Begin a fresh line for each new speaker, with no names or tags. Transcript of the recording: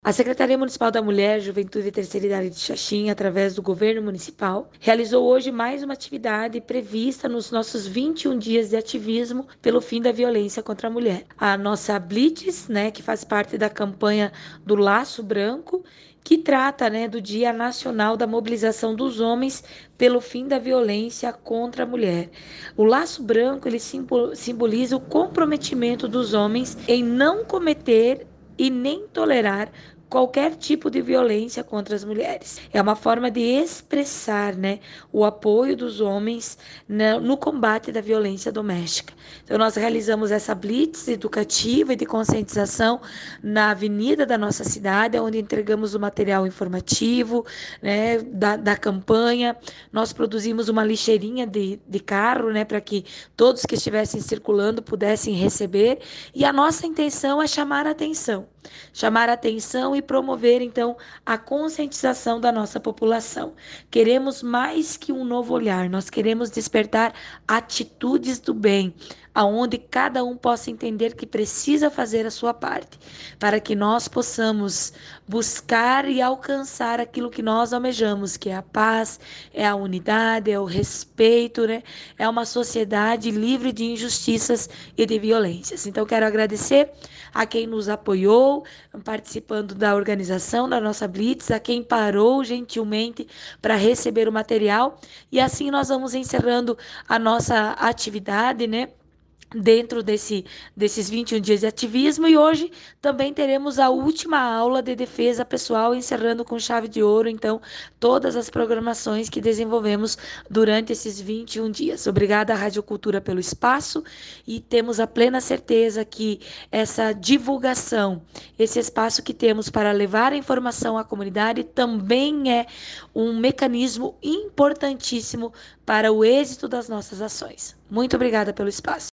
A Secretaria Municipal da Mulher, Juventude e Terceira Idade de Xaxim, através do governo municipal, realizou hoje mais uma atividade prevista nos nossos 21 dias de ativismo pelo fim da violência contra a mulher. A nossa Blitz, que faz parte da campanha do Laço Branco, que trata, do Dia Nacional da Mobilização dos Homens pelo fim da violência contra a mulher. O Laço Branco, ele simboliza o comprometimento dos homens em não cometer e nem tolerar qualquer tipo de violência contra as mulheres. É uma forma de expressar, o apoio dos homens no combate da violência doméstica. Então, nós realizamos essa blitz educativa e de conscientização na avenida da nossa cidade, onde entregamos o material informativo, da campanha. Nós produzimos uma lixeirinha de carro, para que todos que estivessem circulando pudessem receber. E a nossa intenção é chamar a atenção e promover, então, a conscientização da nossa população. Queremos mais que um novo olhar, nós queremos despertar atitudes do bem, aonde cada um possa entender que precisa fazer a sua parte, para que nós possamos buscar e alcançar aquilo que nós almejamos, que é a paz, é a unidade, é o respeito, É uma sociedade livre de injustiças e de violências. Então, quero agradecer a quem nos apoiou, participando da organização da nossa Blitz, a quem parou gentilmente para receber o material. E assim nós vamos encerrando a nossa atividade, dentro desses 21 dias de ativismo, e hoje também teremos a última aula de defesa pessoal, encerrando com chave de ouro, então, todas as programações que desenvolvemos durante esses 21 dias. Obrigada à Rádio Cultura pelo espaço, e temos a plena certeza que essa divulgação, esse espaço que temos para levar a informação à comunidade, também é um mecanismo importantíssimo para o êxito das nossas ações. Muito obrigada pelo espaço.